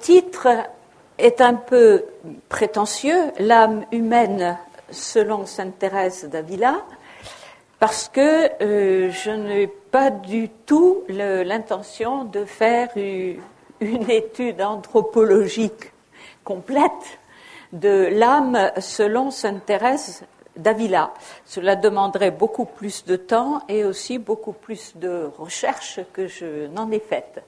titre est un peu prétentieux, l'âme humaine selon sainte Thérèse d'Avila, parce que je n'ai pas du tout l'intention de faire une étude anthropologique complète de l'âme selon sainte Thérèse d'Avila. Cela demanderait beaucoup plus de temps et aussi beaucoup plus de recherche que je n'en ai faite.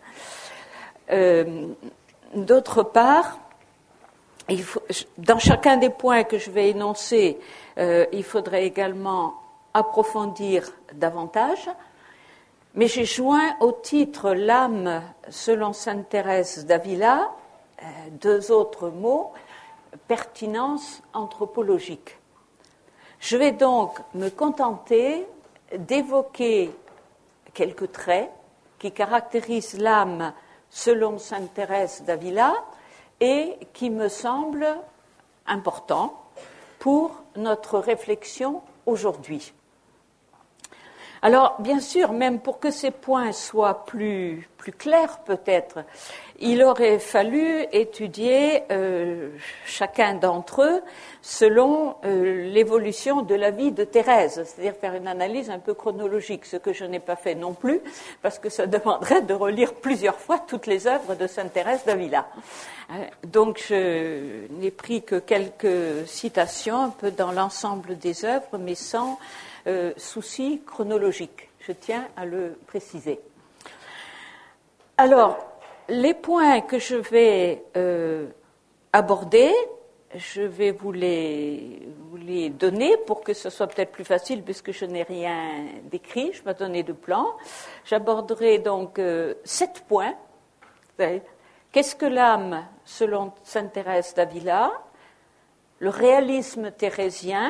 D'autre part, dans chacun des points que je vais énoncer, il faudrait également approfondir davantage, mais j'ai joint au titre l'âme selon sainte Thérèse d'Avila deux autres mots, pertinence anthropologique. Je vais donc me contenter d'évoquer quelques traits qui caractérisent l'âme selon sainte Thérèse d'Avila et qui me semblent importants pour notre réflexion aujourd'hui. Alors, bien sûr, même pour que ces points soient plus clairs peut-être, il aurait fallu étudier chacun d'entre eux selon l'évolution de la vie de Thérèse, c'est-à-dire faire une analyse un peu chronologique, ce que je n'ai pas fait non plus, parce que ça demanderait de relire plusieurs fois toutes les œuvres de sainte Thérèse d'Avila. Donc, je n'ai pris que quelques citations un peu dans l'ensemble des œuvres, mais sans souci chronologique. Je tiens à le préciser. Alors, les points que je vais aborder, je vais vous les donner pour que ce soit peut-être plus facile puisque je n'ai rien décrit, je m'ai donné de plan. J'aborderai donc 7 points. Qu'est-ce que l'âme selon sainte Thérèse d'Avila? Le réalisme thérésien,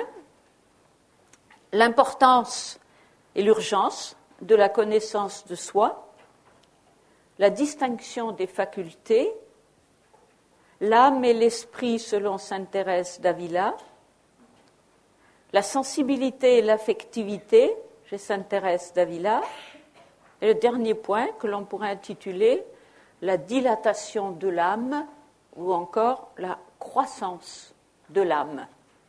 l'importance et l'urgence de la connaissance de soi, la distinction des facultés, l'âme et l'esprit selon sainte Thérèse d'Avila, la sensibilité et l'affectivité chez sainte Thérèse d'Avila, et le dernier point que l'on pourrait intituler la dilatation de l'âme ou encore la croissance de l'âme.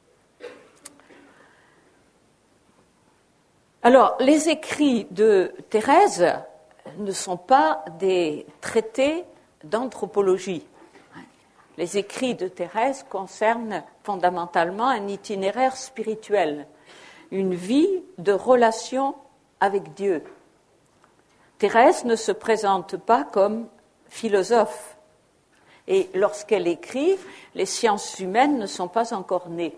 Alors, les écrits de Thérèse ne sont pas des traités d'anthropologie. Les écrits de Thérèse concernent fondamentalement un itinéraire spirituel, une vie de relation avec Dieu. Thérèse ne se présente pas comme philosophe, et lorsqu'elle écrit, les sciences humaines ne sont pas encore nées.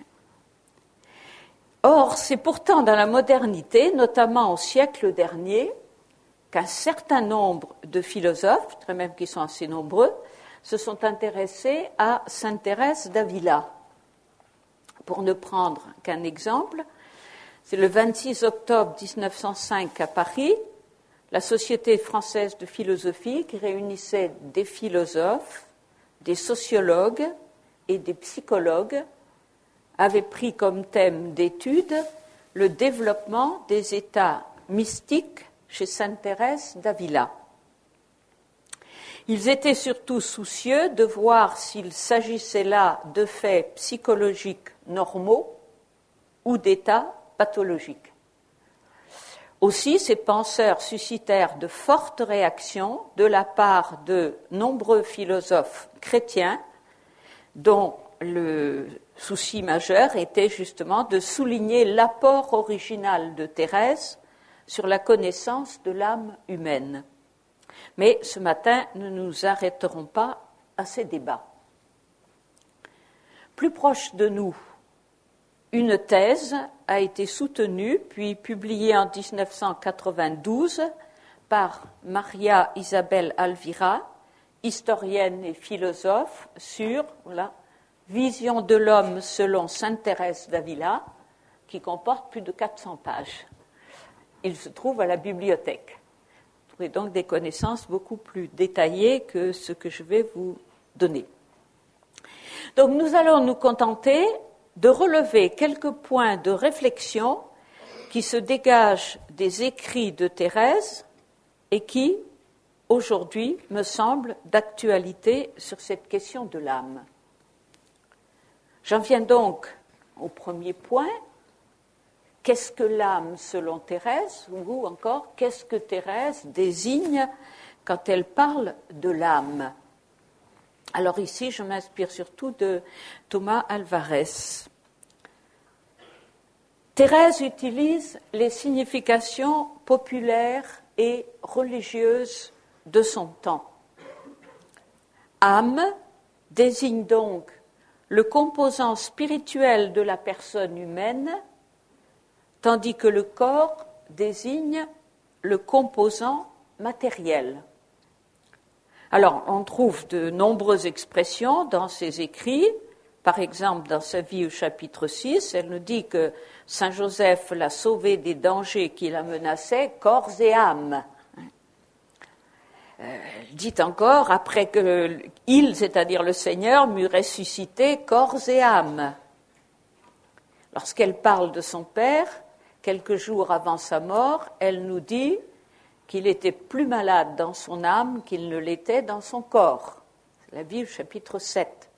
Or, c'est pourtant dans la modernité, notamment au siècle dernier, qu'un certain nombre de philosophes, très même qui sont assez nombreux, se sont intéressés à sainte Thérèse d'Avila. Pour ne prendre qu'un exemple, c'est le 26 octobre 1905 à Paris, la Société française de philosophie, qui réunissait des philosophes, des sociologues et des psychologues, avait pris comme thème d'étude le développement des états mystiques chez sainte Thérèse d'Avila. Ils étaient surtout soucieux de voir s'il s'agissait là de faits psychologiques normaux ou d'états pathologiques. Aussi, ces penseurs suscitèrent de fortes réactions de la part de nombreux philosophes chrétiens dont le souci majeur était justement de souligner l'apport original de Thérèse sur la connaissance de l'âme humaine. Mais ce matin, nous ne nous arrêterons pas à ces débats. Plus proche de nous, une thèse a été soutenue puis publiée en 1992 par Maria Isabel Alvira, historienne et philosophe, sur Vision de l'homme selon sainte Thérèse d'Avila, qui comporte plus de 400 pages. Il se trouve à la bibliothèque. Vous trouvez donc des connaissances beaucoup plus détaillées que ce que je vais vous donner. Donc nous allons nous contenter de relever quelques points de réflexion qui se dégagent des écrits de Thérèse et qui, aujourd'hui me semble d'actualité sur cette question de l'âme. J'en viens donc au premier point. Qu'est-ce que l'âme selon Thérèse, ou encore qu'est-ce que Thérèse désigne quand elle parle de l'âme? Alors ici, je m'inspire surtout de Thomas Alvarez. Thérèse utilise les significations populaires et religieuses de son temps. Âme désigne donc le composant spirituel de la personne humaine, tandis que le corps désigne le composant matériel. Alors, on trouve de nombreuses expressions dans ses écrits. Par exemple, dans sa vie au chapitre 6, elle nous dit que Saint Joseph l'a sauvé des dangers qui la menaçaient, corps et âme. Elle dit encore, après que il, c'est-à-dire le Seigneur, m'eut ressuscité corps et âme. Lorsqu'elle parle de son père, quelques jours avant sa mort, elle nous dit qu'il était plus malade dans son âme qu'il ne l'était dans son corps. C'est la Bible, chapitre 7.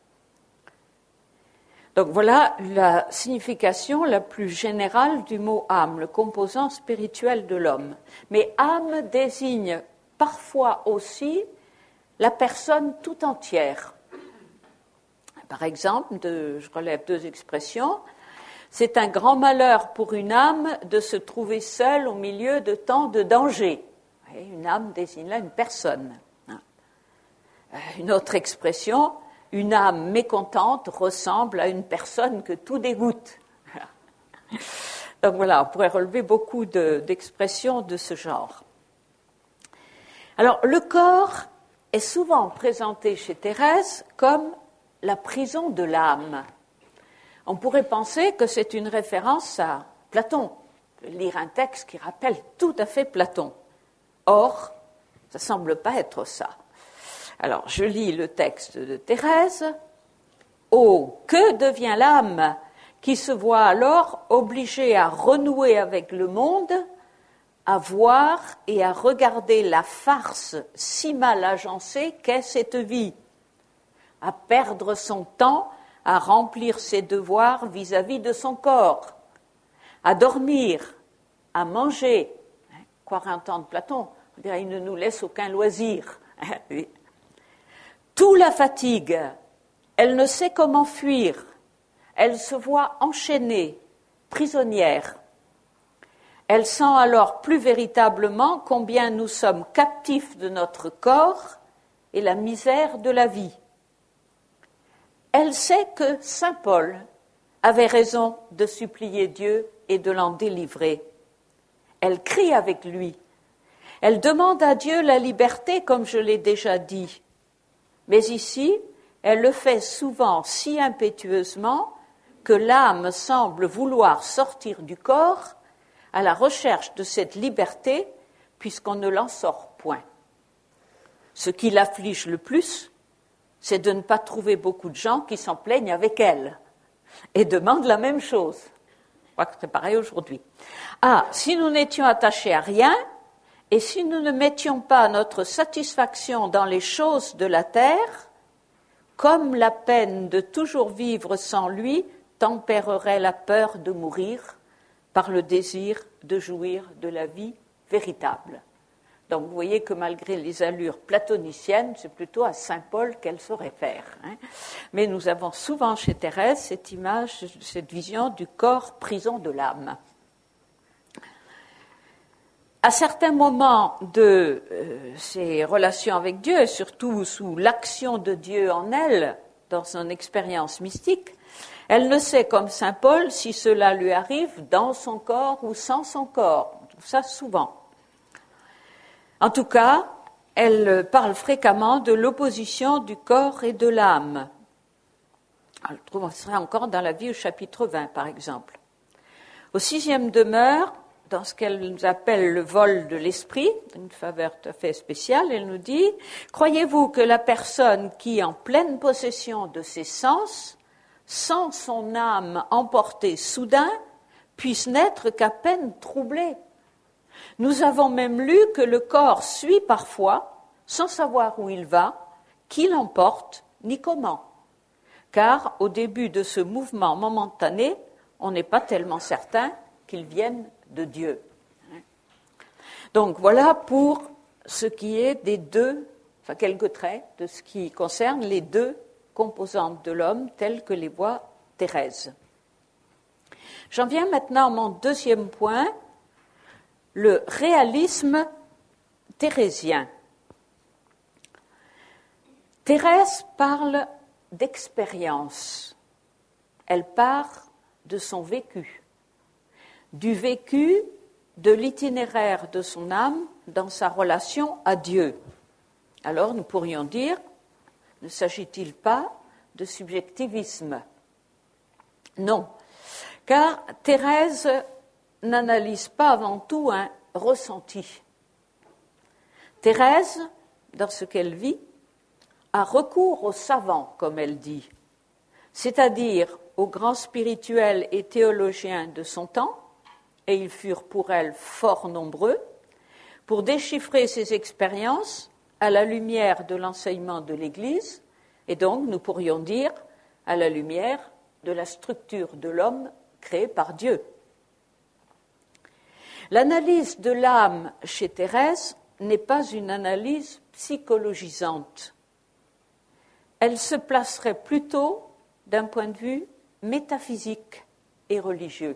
Donc voilà la signification la plus générale du mot âme, le composant spirituel de l'homme. Mais âme désigne parfois aussi la personne tout entière. Par exemple, je relève deux expressions. C'est un grand malheur pour une âme de se trouver seule au milieu de tant de dangers. Et une âme désigne là une personne. Une autre expression, une âme mécontente ressemble à une personne que tout dégoûte. Donc voilà, on pourrait relever beaucoup d'expressions de ce genre. Alors, le corps est souvent présenté chez Thérèse comme la prison de l'âme. On pourrait penser que c'est une référence à Platon, lire un texte qui rappelle tout à fait Platon. Or, ça ne semble pas être ça. Alors, je lis le texte de Thérèse. « Oh, que devient l'âme qui se voit alors obligée à renouer avec le monde, à voir et à regarder la farce si mal agencée qu'est cette vie, à perdre son temps à remplir ses devoirs vis-à-vis de son corps, à dormir, à manger. » Croire entendre Platon, on dirait il ne nous laisse aucun loisir. Tout la fatigue, elle ne sait comment fuir, elle se voit enchaînée, prisonnière. Elle sent alors plus véritablement combien nous sommes captifs de notre corps et la misère de la vie. Elle sait que saint Paul avait raison de supplier Dieu et de l'en délivrer. Elle crie avec lui. Elle demande à Dieu la liberté, comme je l'ai déjà dit. Mais ici, elle le fait souvent si impétueusement que l'âme semble vouloir sortir du corps à la recherche de cette liberté, puisqu'on ne l'en sort point. Ce qui l'afflige le plus, c'est de ne pas trouver beaucoup de gens qui s'en plaignent avec elle et demandent la même chose. Je crois que c'est pareil aujourd'hui. Ah, si nous n'étions attachés à rien, et si nous ne mettions pas notre satisfaction dans les choses de la terre, comme la peine de toujours vivre sans lui tempérerait la peur de mourir par le désir de jouir de la vie véritable. Donc vous voyez que malgré les allures platoniciennes, c'est plutôt à saint Paul qu'elle se réfère. Mais nous avons souvent chez Thérèse cette image, cette vision du corps prison de l'âme. À certains moments de ses relations avec Dieu, et surtout sous l'action de Dieu en elle, dans son expérience mystique, elle ne sait, comme saint Paul, si cela lui arrive dans son corps ou sans son corps. On trouve ça souvent. En tout cas, elle parle fréquemment de l'opposition du corps et de l'âme. On le trouve encore dans la vie au chapitre 20, par exemple. Au 6e demeure, dans ce qu'elle nous appelle le vol de l'esprit, une faveur tout à fait spéciale, elle nous dit « Croyez-vous que la personne qui, en pleine possession de ses sens, sent son âme emportée soudain, puisse n'être qu'à peine troublée ? Nous avons même lu que le corps suit parfois, sans savoir où il va, qui l'emporte, ni comment. Car au début de ce mouvement momentané, on n'est pas tellement certain qu'il vienne de Dieu. Donc voilà pour ce qui est des deux, enfin quelques traits de ce qui concerne les deux composantes de l'homme telles que les voit Thérèse. J'en viens maintenant à mon deuxième point, le réalisme thérésien. Thérèse parle d'expérience. Elle part de son vécu, du vécu de l'itinéraire de son âme dans sa relation à Dieu. Alors nous pourrions dire, ne s'agit-il pas de subjectivisme? Non, car Thérèse n'analyse pas avant tout un ressenti. Thérèse, dans ce qu'elle vit, a recours aux savants, comme elle dit, c'est-à-dire aux grands spirituels et théologiens de son temps, et ils furent pour elle fort nombreux, pour déchiffrer ses expériences à la lumière de l'enseignement de l'Église, et donc, nous pourrions dire, à la lumière de la structure de l'homme créé par Dieu. L'analyse de l'âme chez Thérèse n'est pas une analyse psychologisante. Elle se placerait plutôt d'un point de vue métaphysique et religieux.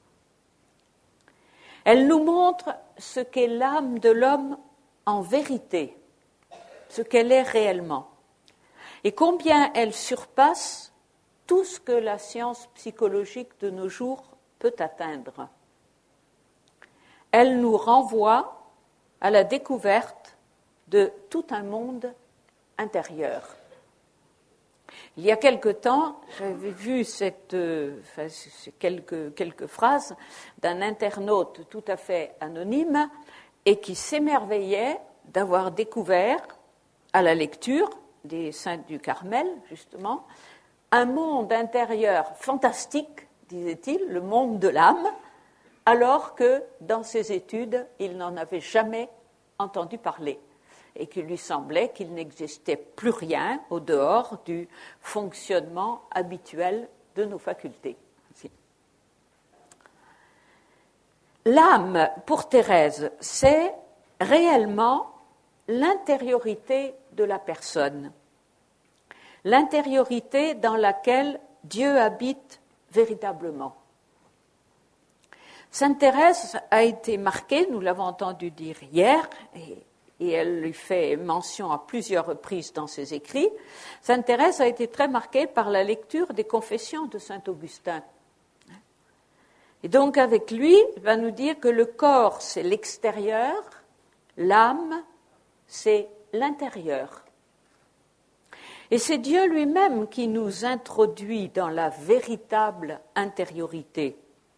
Elle nous montre ce qu'est l'âme de l'homme en vérité, ce qu'elle est réellement, et combien elle surpasse tout ce que la science psychologique de nos jours peut atteindre. Elle nous renvoie à la découverte de tout un monde intérieur. Il y a quelque temps, j'avais vu quelques phrases d'un internaute tout à fait anonyme et qui s'émerveillait d'avoir découvert, à la lecture des Saintes du Carmel, justement, un monde intérieur fantastique, disait-il, le monde de l'âme, alors que dans ses études, il n'en avait jamais entendu parler et qu'il lui semblait qu'il n'existait plus rien au dehors du fonctionnement habituel de nos facultés. L'âme, pour Thérèse, c'est réellement l'intériorité de la personne, l'intériorité dans laquelle Dieu habite véritablement. Sainte Thérèse a été marquée, nous l'avons entendu dire hier, et elle lui fait mention à plusieurs reprises dans ses écrits, Sainte Thérèse a été très marquée par la lecture des confessions de saint Augustin. Et donc avec lui, il va nous dire que le corps, c'est l'extérieur, l'âme, c'est l'intérieur. Et c'est Dieu lui-même qui nous introduit dans la véritable intériorité.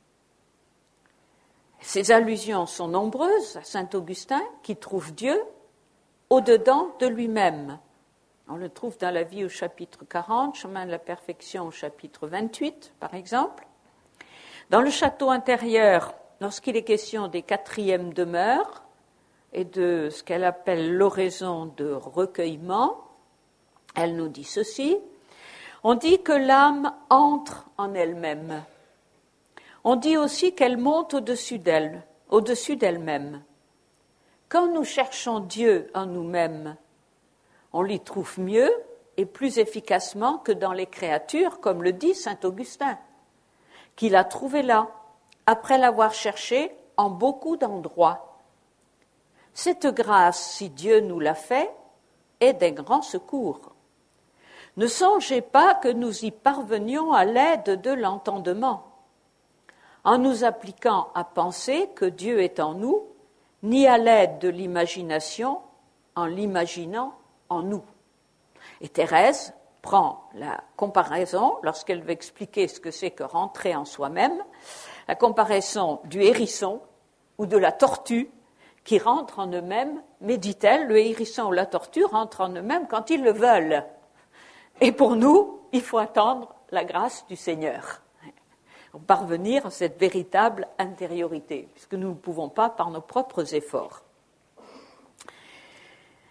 Ces allusions sont nombreuses à saint Augustin qui trouve Dieu au-dedans de lui-même. On le trouve dans la Vie au chapitre 40, Chemin de la perfection au chapitre 28, par exemple. Dans le château intérieur, lorsqu'il est question des quatrièmes demeures et de ce qu'elle appelle l'oraison de recueillement, elle nous dit ceci. On dit que l'âme entre en elle-même. On dit aussi qu'elle monte au-dessus d'elle, au-dessus d'elle-même. Quand nous cherchons Dieu en nous-mêmes, on l'y trouve mieux et plus efficacement que dans les créatures, comme le dit saint Augustin, qu'il a trouvé là, après l'avoir cherché en beaucoup d'endroits. Cette grâce, si Dieu nous l'a fait, est d'un grand secours. Ne songez pas que nous y parvenions à l'aide de l'entendement, en nous appliquant à penser que Dieu est en nous, ni à l'aide de l'imagination, en l'imaginant en nous. Et Thérèse prend la comparaison, lorsqu'elle veut expliquer ce que c'est que rentrer en soi-même, la comparaison du hérisson ou de la tortue qui rentrent en eux-mêmes, mais dit-elle, le hérisson ou la tortue rentrent en eux-mêmes quand ils le veulent. Et pour nous, il faut attendre la grâce du Seigneur pour parvenir à cette véritable intériorité, puisque nous ne pouvons pas par nos propres efforts.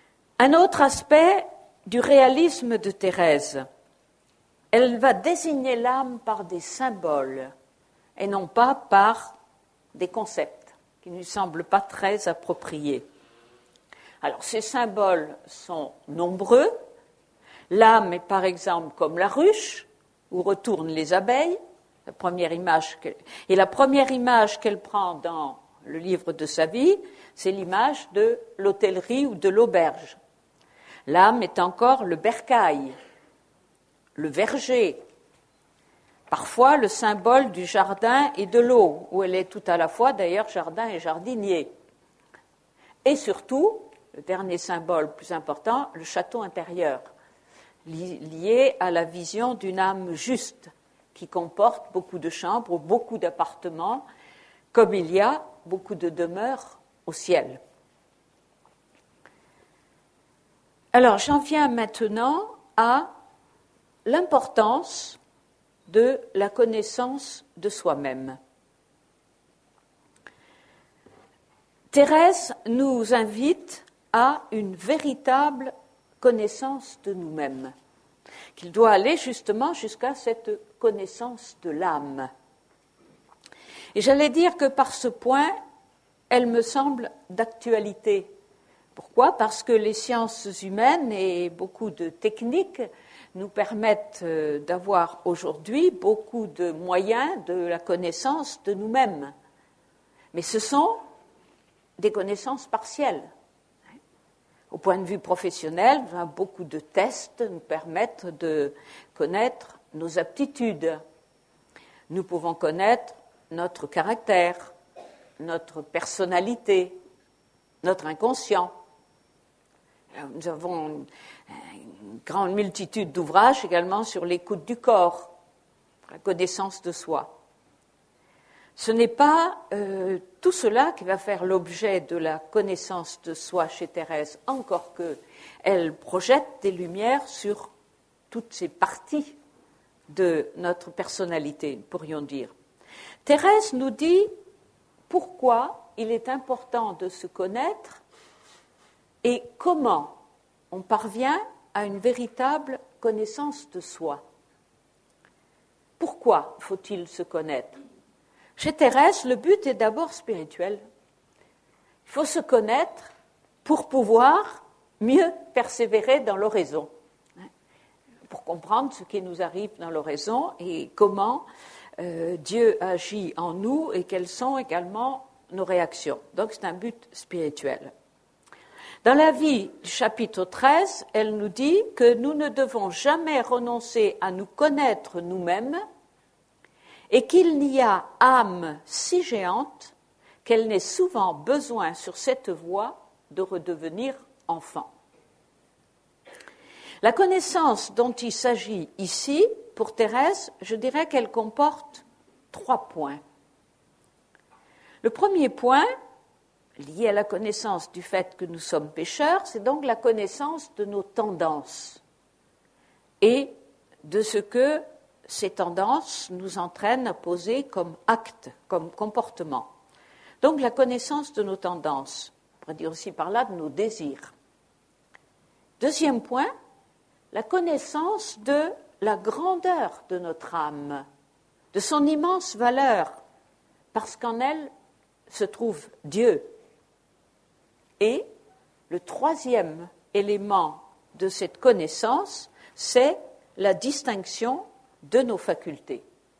Un autre aspect du réalisme de Thérèse, elle va désigner l'âme par des symboles et non pas par des concepts qui ne lui semblent pas très appropriés. Alors, ces symboles sont nombreux. L'âme est par exemple comme la ruche où retournent les abeilles, la première image qu'elle prend dans le livre de sa vie, c'est l'image de l'hôtellerie ou de l'auberge. L'âme est encore le bercail, le verger, parfois le symbole du jardin et de l'eau, où elle est tout à la fois d'ailleurs jardin et jardinier. Et surtout, le dernier symbole plus important, le château intérieur, lié à la vision d'une âme juste, qui comporte beaucoup de chambres, beaucoup d'appartements, comme il y a beaucoup de demeures au ciel. Alors, j'en viens maintenant à l'importance de la connaissance de soi-même. Thérèse nous invite à une véritable connaissance de nous-mêmes, qu'il doit aller justement jusqu'à cette connaissance de l'âme. Et j'allais dire que par ce point, elle me semble d'actualité. Pourquoi ? Parce que les sciences humaines et beaucoup de techniques nous permettent d'avoir aujourd'hui beaucoup de moyens de la connaissance de nous-mêmes. Mais ce sont des connaissances partielles. Au point de vue professionnel, beaucoup de tests nous permettent de connaître nos aptitudes. Nous pouvons connaître notre caractère, notre personnalité, notre inconscient. Nous avons une grande multitude d'ouvrages également sur l'écoute du corps, la connaissance de soi. Ce n'est pas tout cela qui va faire l'objet de la connaissance de soi chez Thérèse, encore qu'elle projette des lumières sur toutes ces parties de notre personnalité, pourrions dire. Thérèse nous dit pourquoi il est important de se connaître et comment on parvient à une véritable connaissance de soi. Pourquoi faut-il se connaître ? Chez Thérèse, le but est d'abord spirituel. Il faut se connaître pour pouvoir mieux persévérer dans l'oraison, pour comprendre ce qui nous arrive dans l'oraison et comment Dieu agit en nous et quelles sont également nos réactions. Donc c'est un but spirituel. Dans la vie du chapitre 13, elle nous dit que nous ne devons jamais renoncer à nous connaître nous-mêmes et qu'il n'y a âme si géante qu'elle n'ait souvent besoin sur cette voie de redevenir enfant. La connaissance dont il s'agit ici, pour Thérèse, je dirais qu'elle comporte 3 points. Le premier point, lié à la connaissance du fait que nous sommes pécheurs, c'est donc la connaissance de nos tendances et de ce que ces tendances nous entraînent à poser comme acte, comme comportement. Donc la connaissance de nos tendances, on pourrait dire aussi par là de nos désirs. Deuxième point, la connaissance de la grandeur de notre âme, de son immense valeur, parce qu'en elle se trouve Dieu. Et le troisième élément de cette connaissance, c'est la distinction de nos facultés.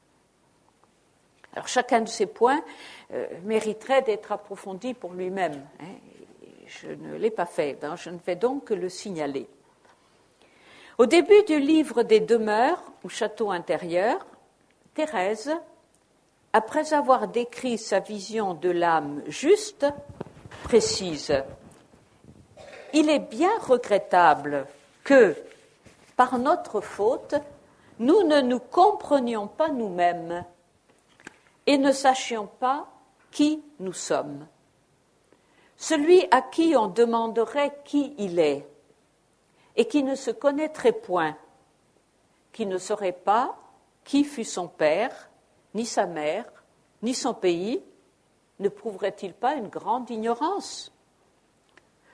Alors chacun de ces points mériterait d'être approfondi pour lui-même. Je ne l'ai pas fait, je ne fais donc que le signaler. Au début du livre des demeures, ou château intérieur, Thérèse, après avoir décrit sa vision de l'âme juste, précise « Il est bien regrettable que, par notre faute, nous ne nous comprenions pas nous-mêmes et ne sachions pas qui nous sommes. Celui à qui on demanderait qui il est et qui ne se connaîtrait point, qui ne saurait pas qui fut son père, ni sa mère, ni son pays, ne prouverait-il pas une grande ignorance ?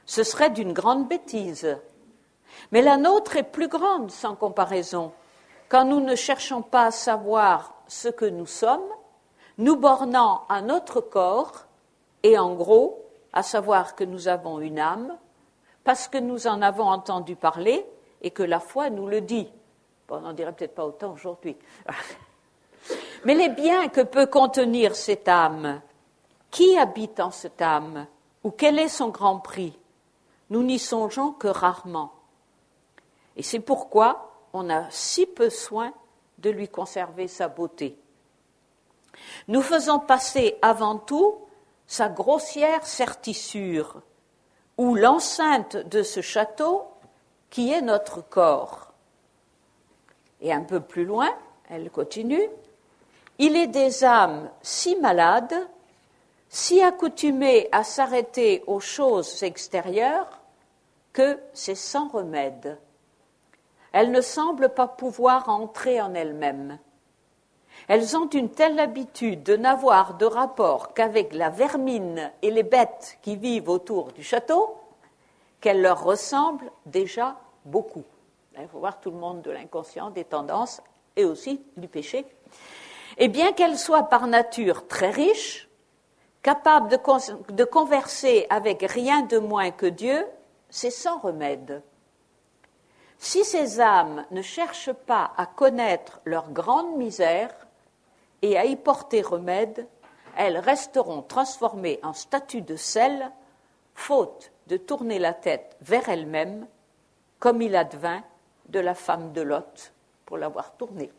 Ce serait d'une grande bêtise. Mais la nôtre est plus grande sans comparaison, quand nous ne cherchons pas à savoir ce que nous sommes, nous bornant à notre corps et en gros à savoir que nous avons une âme, parce que nous en avons entendu parler et que la foi nous le dit. Bon, on n'en dirait peut-être pas autant aujourd'hui. Mais les biens que peut contenir cette âme, qui habite en cette âme, ou quel est son grand prix, nous n'y songeons que rarement. Et c'est pourquoi on a si peu soin de lui conserver sa beauté. Nous faisons passer avant tout sa grossière certissure, ou l'enceinte de ce château qui est notre corps. Et un peu plus loin, elle continue, il est des âmes si malades, si accoutumées à s'arrêter aux choses extérieures, que c'est sans remède. Elles ne semblent pas pouvoir entrer en elles-mêmes. Elles ont une telle habitude de n'avoir de rapport qu'avec la vermine et les bêtes qui vivent autour du château qu'elles leur ressemblent déjà beaucoup. Il faut voir tout le monde de l'inconscient, des tendances et aussi du péché. Et bien qu'elles soient par nature très riches, capables de converser avec rien de moins que Dieu, c'est sans remède. Si ces âmes ne cherchent pas à connaître leur grande misère et à y porter remède, elles resteront transformées en statues de sel, faute de tourner la tête vers elles-mêmes, comme il advint de la femme de Lot pour l'avoir tournée.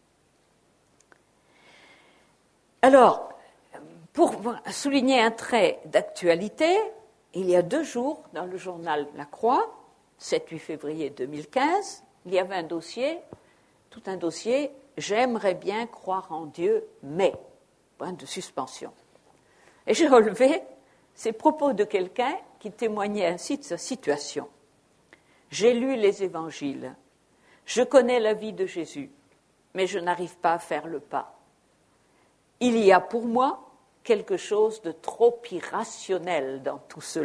Alors, pour souligner un trait d'actualité, il y a 2 jours, dans le journal La Croix, 7-8 février 2015, il y avait un dossier, tout un dossier, « J'aimerais bien croire en Dieu, mais », point de suspension. Et j'ai relevé ces propos de quelqu'un qui témoignait ainsi de sa situation. « J'ai lu les évangiles, je connais la vie de Jésus, mais je n'arrive pas à faire le pas. Il y a pour moi quelque chose de trop irrationnel dans tout cela. »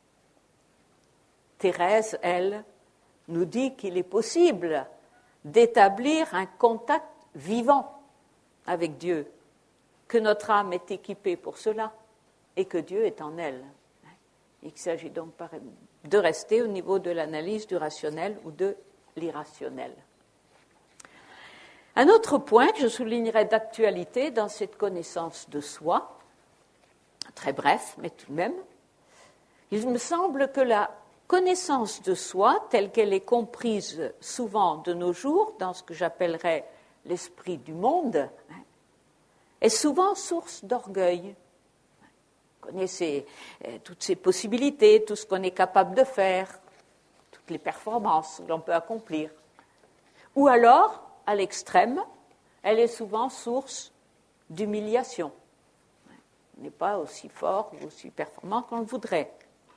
Thérèse, elle, nous dit qu'il est possible d'établir un contact vivant avec Dieu, que notre âme est équipée pour cela et que Dieu est en elle. Il s'agit donc de rester au niveau de l'analyse du rationnel ou de l'irrationnel. Un autre point que je soulignerai d'actualité dans cette connaissance de soi, très bref, mais tout de même, il me semble que la connaissance de soi, telle qu'elle est comprise souvent de nos jours, dans ce que j'appellerais l'esprit du monde, est souvent source d'orgueil. Vous connaissez toutes ces possibilités, tout ce qu'on est capable de faire, toutes les performances que l'on peut accomplir. Ou alors, à l'extrême, elle est souvent source d'humiliation. On n'est pas aussi fort ou aussi performant qu'on le voudrait.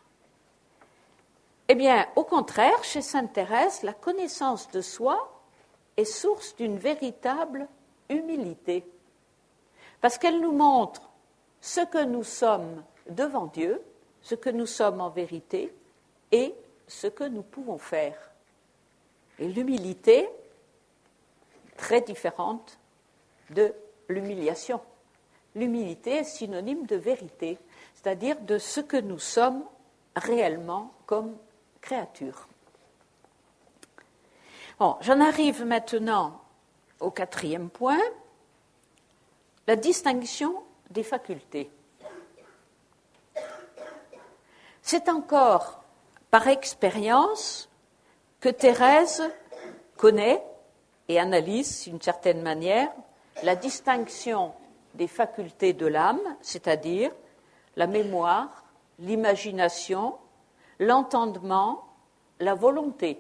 Eh bien, au contraire, chez sainte Thérèse, la connaissance de soi est source d'une véritable humilité, parce qu'elle nous montre ce que nous sommes devant Dieu, ce que nous sommes en vérité et ce que nous pouvons faire. Et l'humilité, très différente de l'humiliation. L'humilité est synonyme de vérité, c'est-à-dire de ce que nous sommes réellement comme créatures. Bon, j'en arrive maintenant au 4e point, la distinction des facultés. C'est encore par expérience que Thérèse connaît et analyse d'une certaine manière la distinction des facultés de l'âme, c'est-à-dire la mémoire, l'imagination, l'entendement, la volonté.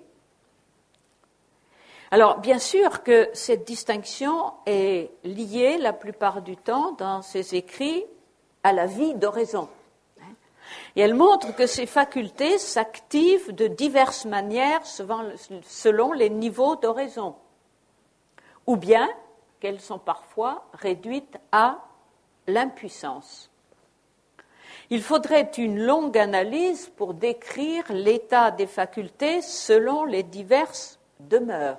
Alors, bien sûr que cette distinction est liée la plupart du temps dans ses écrits à la vie d'oraison. Et elle montre que ces facultés s'activent de diverses manières selon les niveaux d'oraison, ou bien qu'elles sont parfois réduites à l'impuissance. Il faudrait une longue analyse pour décrire l'état des facultés selon les diverses demeures.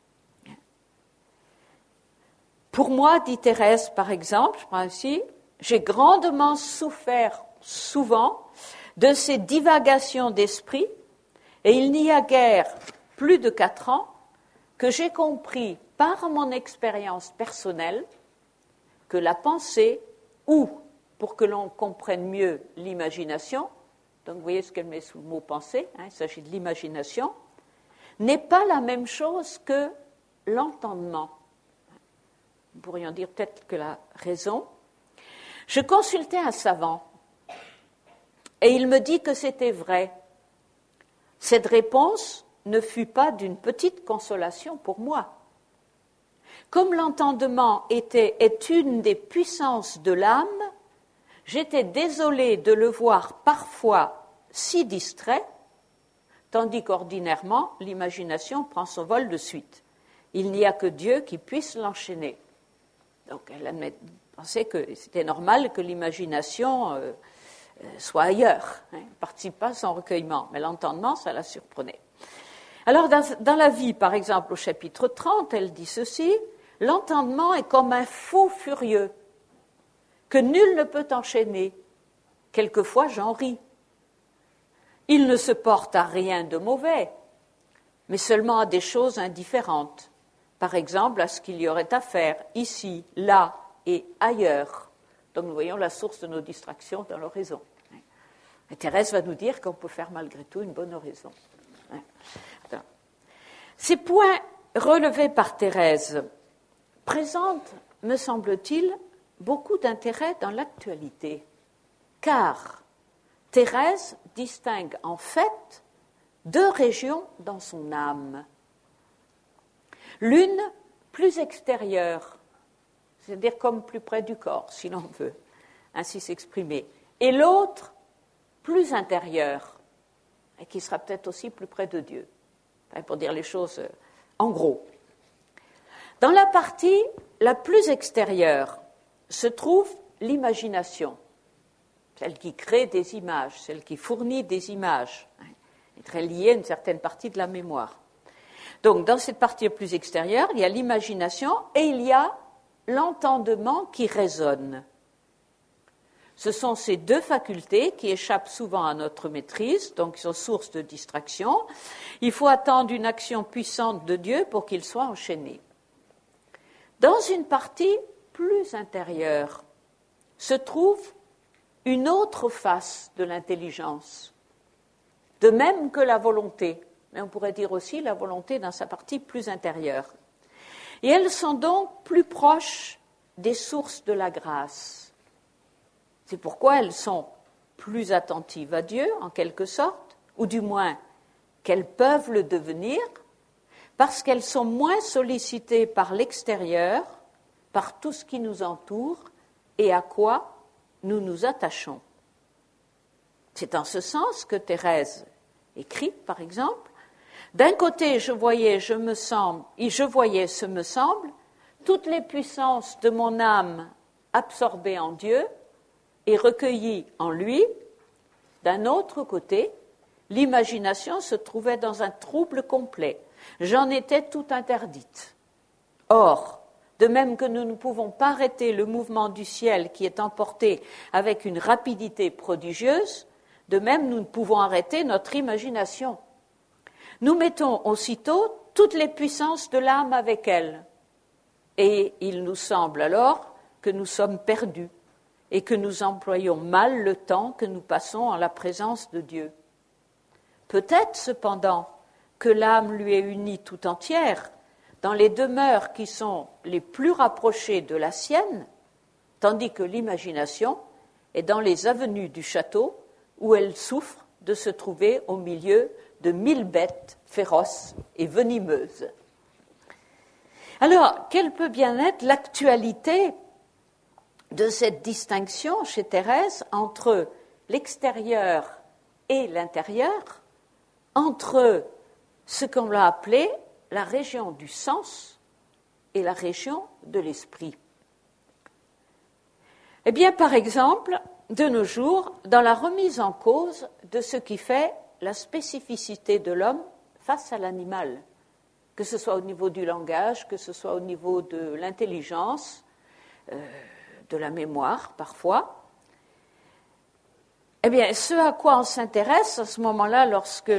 Pour moi, dit Thérèse, par exemple, je prends ici, j'ai grandement souffert souvent de ces divagations d'esprit, et il n'y a guère plus de 4 ans que j'ai compris par mon expérience personnelle que la pensée, ou, pour que l'on comprenne mieux l'imagination, donc vous voyez ce qu'elle met sous le mot pensée, il s'agit de l'imagination, n'est pas la même chose que l'entendement. Nous pourrions dire peut-être que la raison. Je consultais un savant et il me dit que c'était vrai. Cette réponse ne fut pas d'une petite consolation pour moi. Comme l'entendement est une des puissances de l'âme, j'étais désolée de le voir parfois si distrait, tandis qu'ordinairement, l'imagination prend son vol de suite. Il n'y a que Dieu qui puisse l'enchaîner. Donc elle pensait que c'était normal que l'imagination soit ailleurs, ne participe pas à son recueillement, mais l'entendement, ça la surprenait. Alors dans la vie, par exemple, au chapitre 30, elle dit ceci, « L'entendement est comme un fou furieux que nul ne peut enchaîner. Quelquefois, j'en ris. Il ne se porte à rien de mauvais, mais seulement à des choses indifférentes. Par exemple, à ce qu'il y aurait à faire ici, là et ailleurs. » Donc nous voyons la source de nos distractions dans l'oraison. Et Thérèse va nous dire qu'on peut faire malgré tout une bonne oraison. Ces points relevés par Thérèse présentent, me semble-t-il, beaucoup d'intérêt dans l'actualité, car Thérèse distingue en fait 2 régions dans son âme. L'une plus extérieure, c'est-à-dire comme plus près du corps, si l'on veut ainsi s'exprimer, et l'autre plus intérieure, et qui sera peut-être aussi plus près de Dieu, pour dire les choses en gros. Dans la partie la plus extérieure se trouve l'imagination, celle qui crée des images, celle qui fournit des images, est très liée à une certaine partie de la mémoire. Donc, dans cette partie plus extérieure, il y a l'imagination et il y a l'entendement qui résonne. Ce sont ces 2 facultés qui échappent souvent à notre maîtrise, donc qui sont source de distraction. Il faut attendre une action puissante de Dieu pour qu'il soit enchaîné. Dans une partie plus intérieure se trouve une autre face de l'intelligence, de même que la volonté, mais on pourrait dire aussi la volonté dans sa partie plus intérieure. Et elles sont donc plus proches des sources de la grâce. C'est pourquoi elles sont plus attentives à Dieu, en quelque sorte, ou du moins qu'elles peuvent le devenir, parce qu'elles sont moins sollicitées par l'extérieur, par tout ce qui nous entoure et à quoi nous nous attachons. C'est en ce sens que Thérèse écrit, par exemple, « D'un côté, je voyais ce me semble, toutes les puissances de mon âme absorbées en Dieu et recueillies en lui. D'un autre côté, l'imagination se trouvait dans un trouble complet. J'en étais tout interdite. Or, de même que nous ne pouvons pas arrêter le mouvement du ciel qui est emporté avec une rapidité prodigieuse, de même nous ne pouvons arrêter notre imagination. Nous mettons aussitôt toutes les puissances de l'âme avec elle. Et il nous semble alors que nous sommes perdus et que nous employons mal le temps que nous passons en la présence de Dieu. Peut-être cependant que l'âme lui est unie tout entière dans les demeures qui sont les plus rapprochées de la sienne, tandis que l'imagination est dans les avenues du château où elle souffre de se trouver au milieu de 1000 bêtes féroces et venimeuses. Alors, quelle peut bien être l'actualité de cette distinction chez Thérèse entre l'extérieur et l'intérieur, entre ce qu'on a appelé la région du sens et la région de l'esprit? Eh bien, par exemple, de nos jours dans la remise en cause de ce qui fait la spécificité de l'homme face à l'animal, que ce soit au niveau du langage, que ce soit au niveau de l'intelligence, de la mémoire parfois. Eh bien, ce à quoi on s'intéresse à ce moment-là, lorsque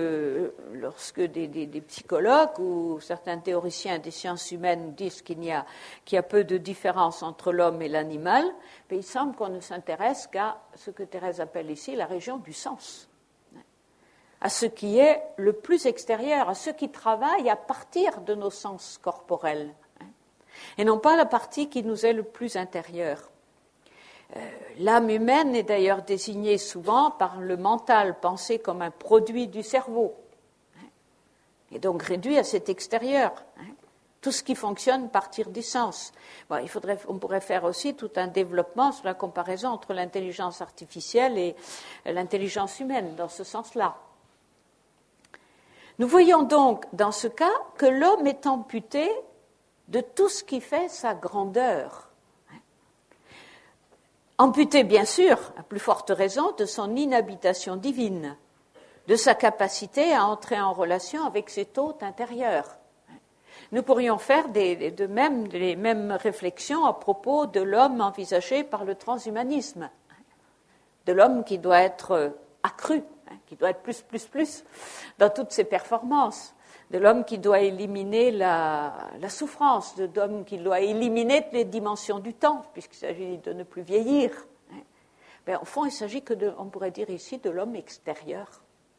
des psychologues ou certains théoriciens des sciences humaines disent qu'il y a peu de différence entre l'homme et l'animal, il semble qu'on ne s'intéresse qu'à ce que Thérèse appelle ici la région du sens, à ce qui est le plus extérieur, à ce qui travaille à partir de nos sens corporels, et non pas la partie qui nous est le plus intérieure. L'âme humaine est d'ailleurs désignée souvent par le mental, pensé comme un produit du cerveau, et donc réduit à cet extérieur. Tout ce qui fonctionne partir du sens. Bon, on pourrait faire aussi tout un développement sur la comparaison entre l'intelligence artificielle et l'intelligence humaine, dans ce sens-là. Nous voyons donc dans ce cas que l'homme est amputé de tout ce qui fait sa grandeur. Amputé, bien sûr, à plus forte raison, de son inhabitation divine, de sa capacité à entrer en relation avec cet hôte intérieur. Nous pourrions faire les mêmes réflexions à propos de l'homme envisagé par le transhumanisme, de l'homme qui doit être accru, qui doit être plus dans toutes ses performances, de l'homme qui doit éliminer la souffrance, de l'homme qui doit éliminer les dimensions du temps, puisqu'il s'agit de ne plus vieillir. Au fond, il s'agit on pourrait dire ici, de l'homme extérieur,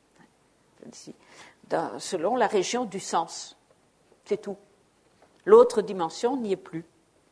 selon la région du sens. C'est tout. L'autre dimension n'y est plus.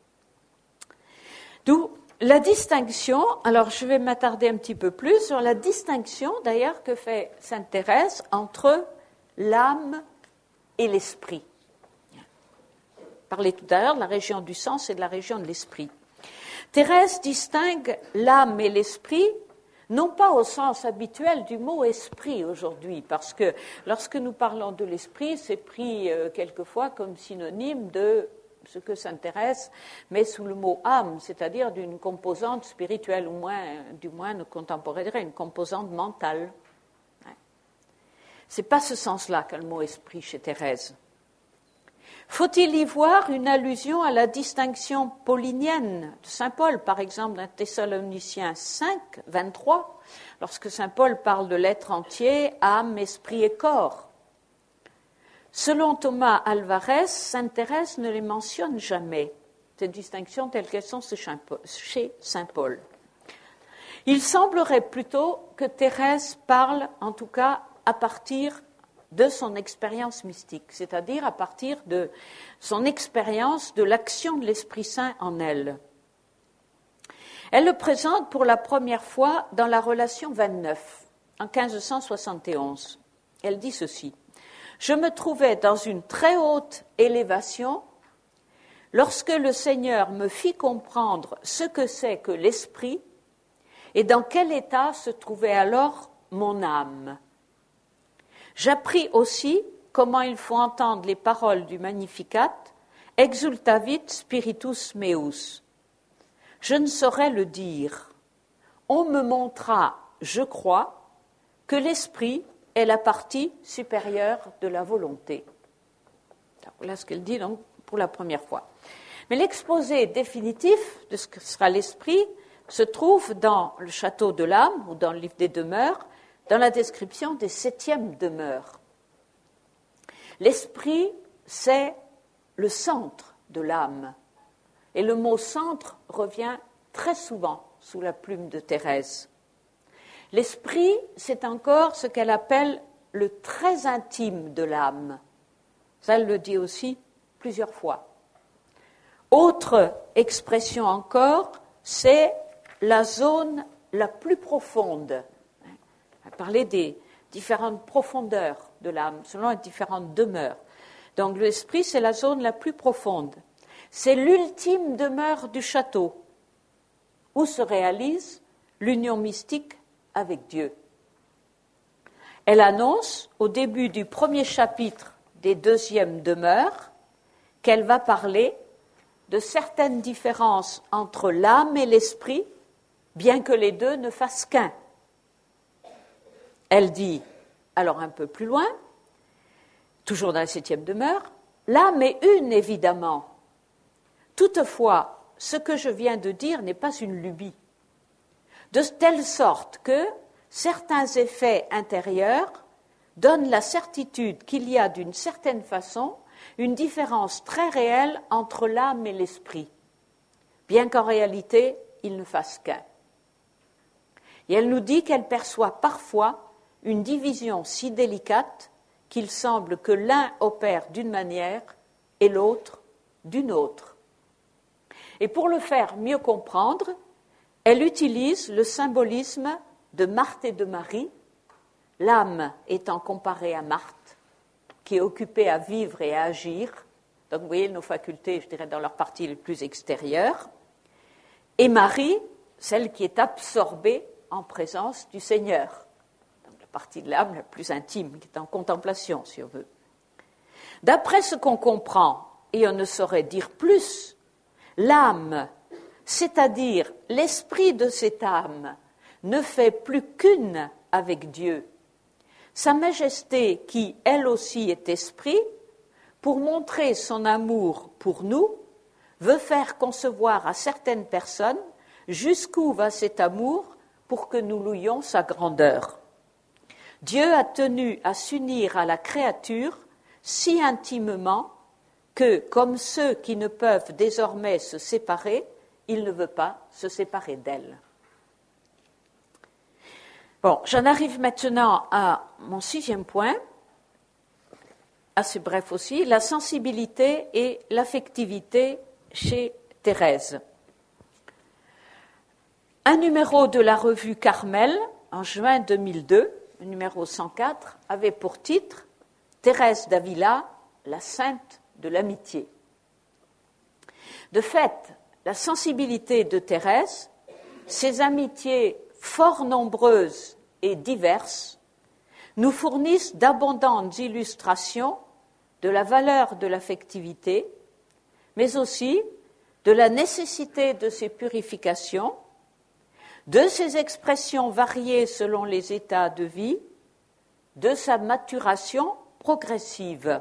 D'où la distinction, alors je vais m'attarder un petit peu plus sur la distinction d'ailleurs que fait sainte Thérèse entre l'âme et l'esprit. Parler tout à l'heure de la région du sens et de la région de l'esprit. Thérèse distingue l'âme et l'esprit, non pas au sens habituel du mot esprit aujourd'hui, parce que lorsque nous parlons de l'esprit, c'est pris quelquefois comme synonyme de ce que sainte Thérèse met sous le mot âme, c'est-à-dire d'une composante spirituelle, ou du moins nos contemporains diraient une composante mentale. Ce n'est pas ce sens-là qu'a le mot esprit chez Thérèse. Faut-il y voir une allusion à la distinction paulinienne de saint Paul, par exemple, dans Thessaloniciens 5, 23, lorsque saint Paul parle de l'être entier, âme, esprit et corps. Selon Thomas Alvarez, sainte Thérèse ne les mentionne jamais, ces distinctions telles qu'elles sont chez saint Paul. Il semblerait plutôt que Thérèse parle, en tout cas, à partir de son expérience mystique, c'est-à-dire à partir de son expérience de l'action de l'Esprit Saint en elle. Elle le présente pour la première fois dans la relation 29, en 1571. Elle dit ceci: « Je me trouvais dans une très haute élévation lorsque le Seigneur me fit comprendre ce que c'est que l'Esprit et dans quel état se trouvait alors mon âme. J'appris aussi comment il faut entendre les paroles du Magnificat, exultavit spiritus meus. Je ne saurais le dire. On me montra, je crois, que l'esprit est la partie supérieure de la volonté. » Voilà ce qu'elle dit donc pour la première fois. Mais l'exposé définitif de ce que sera l'esprit se trouve dans le château de l'âme, ou dans le livre des demeures, dans la description des 7e demeures. L'esprit, c'est le centre de l'âme. Et le mot centre revient très souvent sous la plume de Thérèse. L'esprit, c'est encore ce qu'elle appelle le très intime de l'âme. Ça, elle le dit aussi plusieurs fois. Autre expression encore, c'est la zone la plus profonde. On va parler des différentes profondeurs de l'âme, selon les différentes demeures. Donc l'esprit, c'est la zone la plus profonde. C'est l'ultime demeure du château, où se réalise l'union mystique avec Dieu. Elle annonce, au début du premier chapitre des 2e demeures, qu'elle va parler de certaines différences entre l'âme et l'esprit, bien que les deux ne fassent qu'un. Elle dit, alors un peu plus loin, toujours dans la 7e demeure, l'âme est une, évidemment. Toutefois, ce que je viens de dire n'est pas une lubie, de telle sorte que certains effets intérieurs donnent la certitude qu'il y a d'une certaine façon une différence très réelle entre l'âme et l'esprit, bien qu'en réalité, ils ne fassent qu'un. Et elle nous dit qu'elle perçoit parfois une division si délicate qu'il semble que l'un opère d'une manière et l'autre d'une autre. Et pour le faire mieux comprendre, elle utilise le symbolisme de Marthe et de Marie, l'âme étant comparée à Marthe, qui est occupée à vivre et à agir. Donc vous voyez nos facultés, je dirais, dans leur partie les plus extérieures. Et Marie, celle qui est absorbée en présence du Seigneur. Donc la partie de l'âme la plus intime, qui est en contemplation, si on veut. D'après ce qu'on comprend, et on ne saurait dire plus, l'âme, c'est-à-dire l'esprit de cette âme, ne fait plus qu'une avec Dieu. Sa Majesté, qui elle aussi est esprit, pour montrer son amour pour nous, veut faire concevoir à certaines personnes jusqu'où va cet amour pour que nous louions sa grandeur. Dieu a tenu à s'unir à la créature si intimement que, comme ceux qui ne peuvent désormais se séparer, il ne veut pas se séparer d'elle. Bon, j'en arrive maintenant à mon 6e point, assez bref aussi, la sensibilité et l'affectivité chez Thérèse. Un numéro de la revue Carmel, en juin 2002, le numéro 104, avait pour titre « Thérèse d'Avila, la sainte de l'amitié ». De fait, la sensibilité de Thérèse, ses amitiés fort nombreuses et diverses, nous fournissent d'abondantes illustrations de la valeur de l'affectivité, mais aussi de la nécessité de ses purifications, de ses expressions variées selon les états de vie, de sa maturation progressive.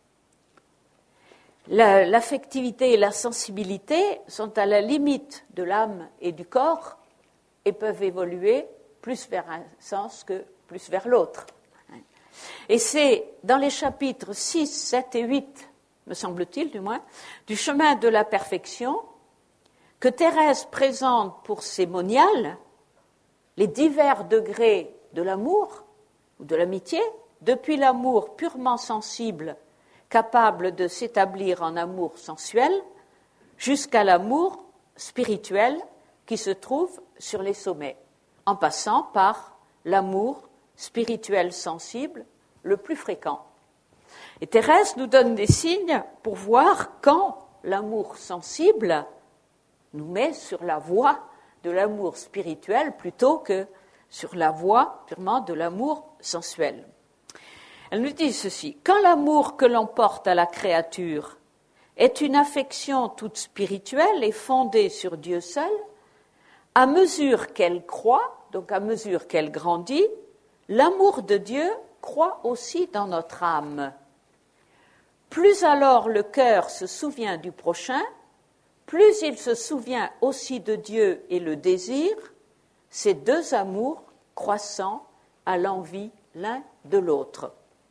L'affectivité et la sensibilité sont à la limite de l'âme et du corps et peuvent évoluer plus vers un sens que plus vers l'autre. Et c'est dans les chapitres 6, 7 et 8, me semble-t-il du moins, du chemin de la perfection, que Thérèse présente pour ses moniales les divers degrés de l'amour ou de l'amitié, depuis l'amour purement sensible, capable de s'établir en amour sensuel, jusqu'à l'amour spirituel qui se trouve sur les sommets, en passant par l'amour spirituel sensible le plus fréquent. Et Thérèse nous donne des signes pour voir quand l'amour sensible nous met sur la voie de l'amour spirituel plutôt que sur la voie purement de l'amour sensuel. Elle nous dit ceci: quand l'amour que l'on porte à la créature est une affection toute spirituelle et fondée sur Dieu seul, à mesure qu'elle croît, donc à mesure qu'elle grandit, l'amour de Dieu croît aussi dans notre âme. Plus alors le cœur se souvient du prochain, plus il se souvient aussi de Dieu et le désir, ces deux amours croissant à l'envie l'un de l'autre.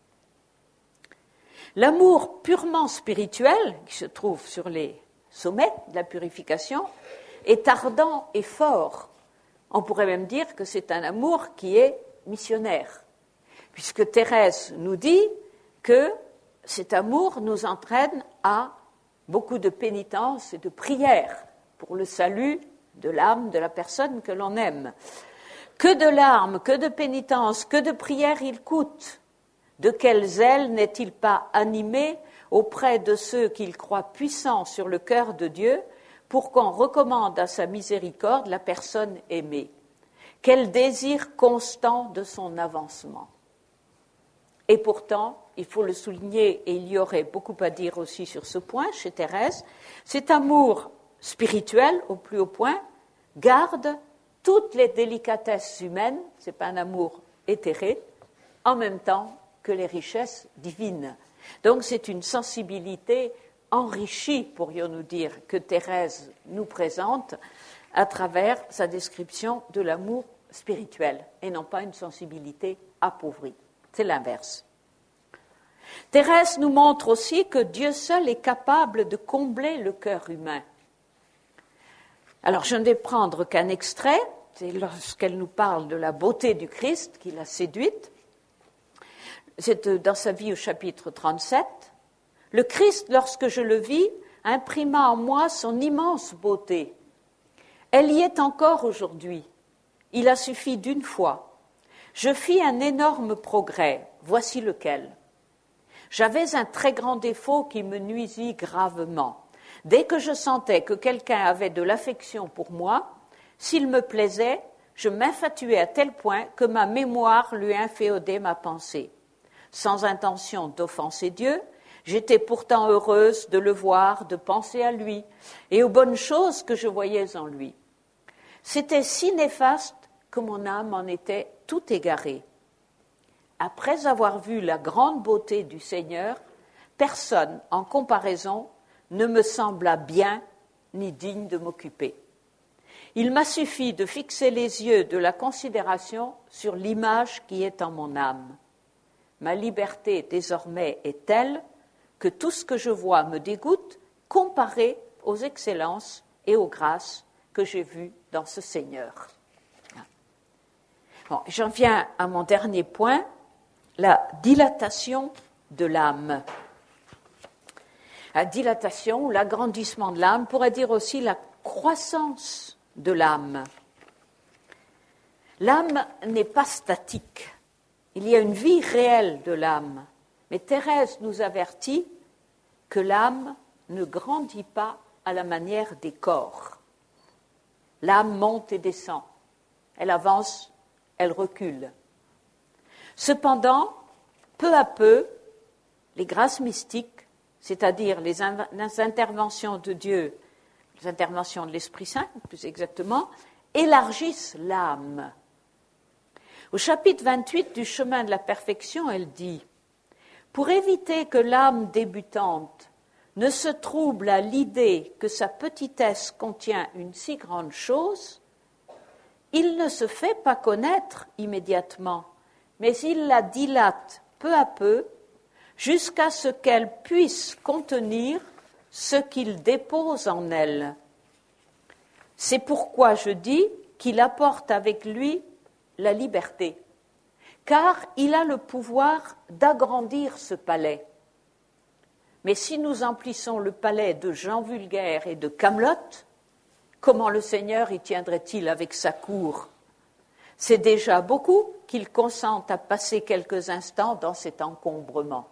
L'amour purement spirituel, qui se trouve sur les sommets de la purification, est ardent et fort. On pourrait même dire que c'est un amour qui est missionnaire, puisque Thérèse nous dit que cet amour nous entraîne à beaucoup de pénitence et de prière pour le salut de l'âme de la personne que l'on aime. Que de larmes, que de pénitence, que de prières il coûte. De quel zèle n'est-il pas animé auprès de ceux qu'il croit puissants sur le cœur de Dieu pour qu'on recommande à sa miséricorde la personne aimée. Quel désir constant de son avancement. Et pourtant, il faut le souligner, et il y aurait beaucoup à dire aussi sur ce point chez Thérèse, cet amour spirituel au plus haut point garde toutes les délicatesses humaines, ce n'est pas un amour éthéré, en même temps que les richesses divines. Donc c'est une sensibilité enrichie, pourrions-nous dire, que Thérèse nous présente à travers sa description de l'amour spirituel, et non pas une sensibilité appauvrie. C'est l'inverse. Thérèse nous montre aussi que Dieu seul est capable de combler le cœur humain. Alors je ne vais prendre qu'un extrait, c'est lorsqu'elle nous parle de la beauté du Christ qui l'a séduite. C'est dans sa vie au chapitre 37. Le Christ, lorsque je le vis, imprima en moi son immense beauté. Elle y est encore aujourd'hui. Il a suffi d'une fois. Je fis un énorme progrès. Voici lequel. J'avais un très grand défaut qui me nuisit gravement. Dès que je sentais que quelqu'un avait de l'affection pour moi, s'il me plaisait, je m'infatuais à tel point que ma mémoire lui inféodait ma pensée. Sans intention d'offenser Dieu, j'étais pourtant heureuse de le voir, de penser à lui et aux bonnes choses que je voyais en lui. C'était si néfaste que mon âme en était tout égarée. Après avoir vu la grande beauté du Seigneur, personne, en comparaison, ne me sembla bien ni digne de m'occuper. Il m'a suffi de fixer les yeux de la considération sur l'image qui est en mon âme. Ma liberté désormais est telle que tout ce que je vois me dégoûte comparé aux excellences et aux grâces que j'ai vues dans ce Seigneur. Bon, j'en viens à mon dernier point, la dilatation de l'âme. La dilatation, l'agrandissement de l'âme, pourrait dire aussi la croissance de l'âme. L'âme n'est pas statique. Il y a une vie réelle de l'âme. Mais Thérèse nous avertit que l'âme ne grandit pas à la manière des corps. L'âme monte et descend. Elle avance, elle recule. Cependant, peu à peu, les grâces mystiques, c'est-à-dire les interventions de Dieu, les interventions de l'Esprit Saint, plus exactement, élargissent l'âme. Au chapitre 28 du Chemin de la perfection, elle dit « Pour éviter que l'âme débutante ne se trouble à l'idée que sa petitesse contient une si grande chose, il ne se fait pas connaître immédiatement, mais il la dilate peu à peu jusqu'à ce qu'elle puisse contenir ce qu'il dépose en elle. C'est pourquoi je dis qu'il apporte avec lui la liberté, car il a le pouvoir d'agrandir ce palais. Mais si nous emplissons le palais de gens vulgaires et de camelotes, comment le Seigneur y tiendrait-il avec sa cour ? C'est déjà beaucoup qu'il consente à passer quelques instants dans cet encombrement.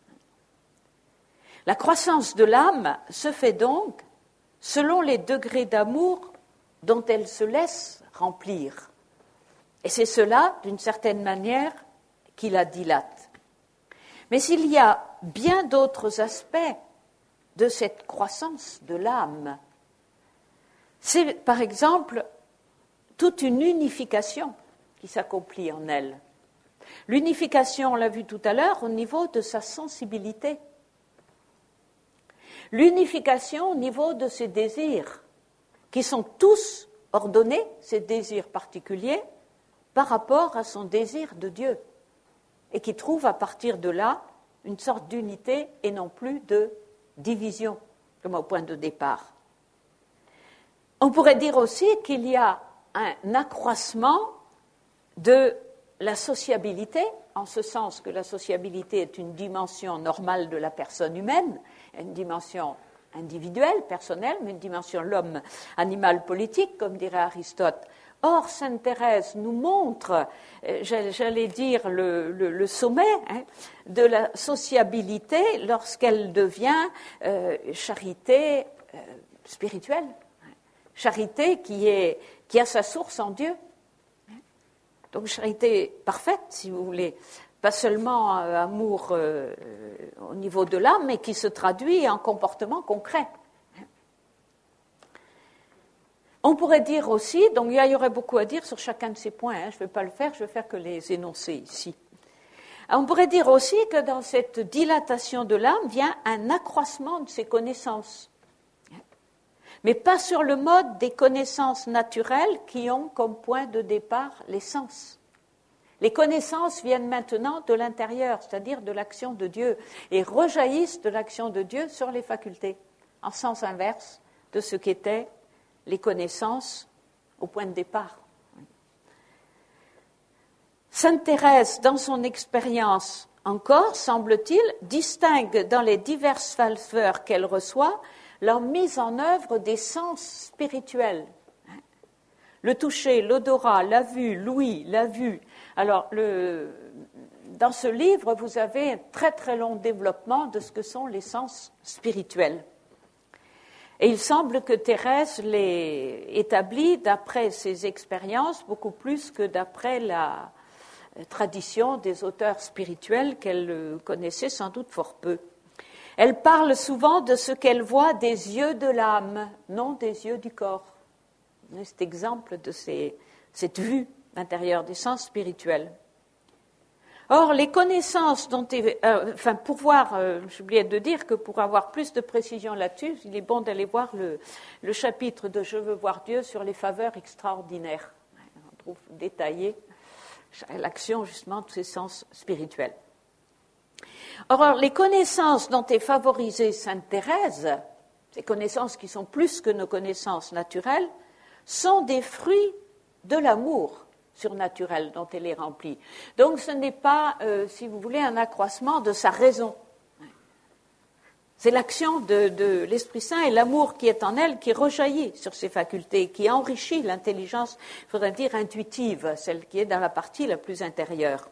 La croissance de l'âme se fait donc selon les degrés d'amour dont elle se laisse remplir. Et c'est cela, d'une certaine manière, qui la dilate. Mais il y a bien d'autres aspects de cette croissance de l'âme. C'est, par exemple, toute une unification qui s'accomplit en elle. L'unification, on l'a vu tout à l'heure, au niveau de sa sensibilité. L'unification au niveau de ses désirs, qui sont tous ordonnés, ses désirs particuliers, par rapport à son désir de Dieu, et qui trouve à partir de là une sorte d'unité et non plus de division, comme au point de départ. On pourrait dire aussi qu'il y a un accroissement de la sociabilité, en ce sens que la sociabilité est une dimension normale de la personne humaine, une dimension individuelle, personnelle, mais une dimension l'homme, animal politique, comme dirait Aristote. Or, Sainte Thérèse nous montre, j'allais dire, le sommet de la sociabilité lorsqu'elle devient charité spirituelle, charité qui a sa source en Dieu. Donc, charité parfaite, si vous voulez, pas seulement amour au niveau de l'âme, mais qui se traduit en comportement concret. On pourrait dire aussi, donc il y aurait beaucoup à dire sur chacun de ces points, je ne vais pas le faire, je vais faire que les énoncer ici. On pourrait dire aussi que dans cette dilatation de l'âme vient un accroissement de ses connaissances, mais pas sur le mode des connaissances naturelles qui ont comme point de départ les sens. Les connaissances viennent maintenant de l'intérieur, c'est-à-dire de l'action de Dieu, et rejaillissent de l'action de Dieu sur les facultés, en sens inverse de ce qu'étaient les connaissances au point de départ. Sainte Thérèse, dans son expérience encore, semble-t-il, distingue dans les diverses faveurs qu'elle reçoit la mise en œuvre des sens spirituels. Le toucher, l'odorat, la vue, l'ouïe, la vue. Alors, dans ce livre, vous avez un très très long développement de ce que sont les sens spirituels. Et il semble que Thérèse les établit d'après ses expériences beaucoup plus que d'après la tradition des auteurs spirituels qu'elle connaissait sans doute fort peu. Elle parle souvent de ce qu'elle voit des yeux de l'âme, non des yeux du corps. C'est exemple de cette vue intérieure des sens spirituels. Or, les connaissances dont j'oubliais de dire que pour avoir plus de précision là-dessus, il est bon d'aller voir le chapitre de « Je veux voir Dieu » sur les faveurs extraordinaires. On trouve détaillé l'action justement de ces sens spirituels. Or, les connaissances dont est favorisée Sainte Thérèse, ces connaissances qui sont plus que nos connaissances naturelles, sont des fruits de l'amour surnaturel dont elle est remplie. Donc ce n'est pas, si vous voulez, un accroissement de sa raison. C'est l'action de l'Esprit Saint et l'amour qui est en elle qui rejaillit sur ses facultés, qui enrichit l'intelligence, il faudrait dire intuitive, celle qui est dans la partie la plus intérieure.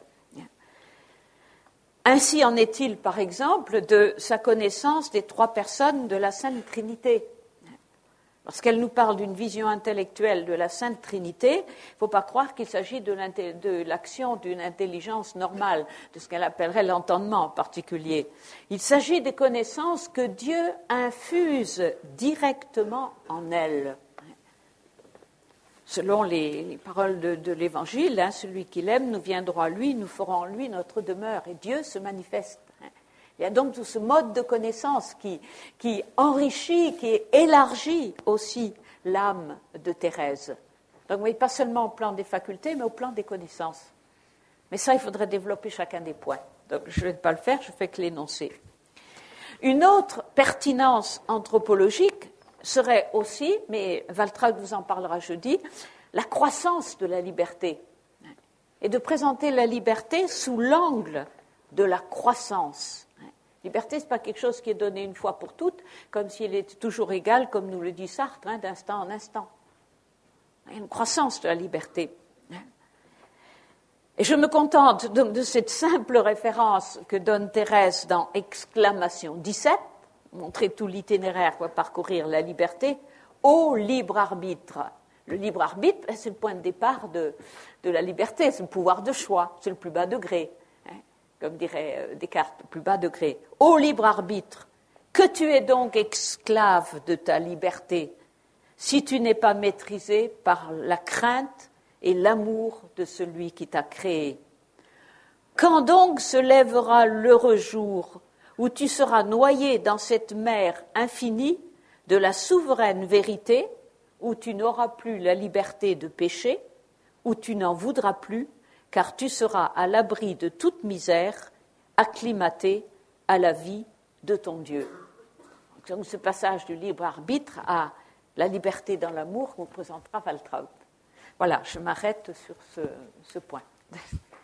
Ainsi en est-il, par exemple, de sa connaissance des trois personnes de la Sainte Trinité. Lorsqu'elle nous parle d'une vision intellectuelle de la Sainte Trinité, il ne faut pas croire qu'il s'agit de l'action d'une intelligence normale, de ce qu'elle appellerait l'entendement en particulier. Il s'agit des connaissances que Dieu infuse directement en elle. Selon les paroles de l'Évangile, celui qui l'aime, nous viendrons à lui, nous ferons en lui notre demeure, et Dieu se manifeste. Il y a donc tout ce mode de connaissance qui enrichit, qui élargit aussi l'âme de Thérèse. Donc, oui, pas seulement au plan des facultés, mais au plan des connaissances. Mais ça, il faudrait développer chacun des points. Donc, je ne vais pas le faire, je fais que l'énoncer. Une autre pertinence anthropologique serait aussi, mais Waltraud vous en parlera jeudi, la croissance de la liberté. Et de présenter la liberté sous l'angle de la croissance. Liberté, ce n'est pas quelque chose qui est donné une fois pour toutes, comme s'il était toujours égal, comme nous le dit Sartre, d'instant en instant. Il y a une croissance de la liberté. Et je me contente donc de cette simple référence que donne Thérèse dans Exclamation 17, montrer tout l'itinéraire pour parcourir la liberté, au libre arbitre. Le libre arbitre, c'est le point de départ de la liberté, c'est le pouvoir de choix, c'est le plus bas degré. Comme dirait Descartes, le plus bas degré. Ô libre arbitre, que tu es donc esclave de ta liberté, si tu n'es pas maîtrisé par la crainte et l'amour de celui qui t'a créé. Quand donc se lèvera l'heureux jour où tu seras noyé dans cette mer infinie de la souveraine vérité, où tu n'auras plus la liberté de pécher, où tu n'en voudras plus, car tu seras à l'abri de toute misère, acclimaté à la vie de ton Dieu. Donc, ce passage du libre arbitre à la liberté dans l'amour vous présentera Waltraud. Voilà, je m'arrête sur ce point.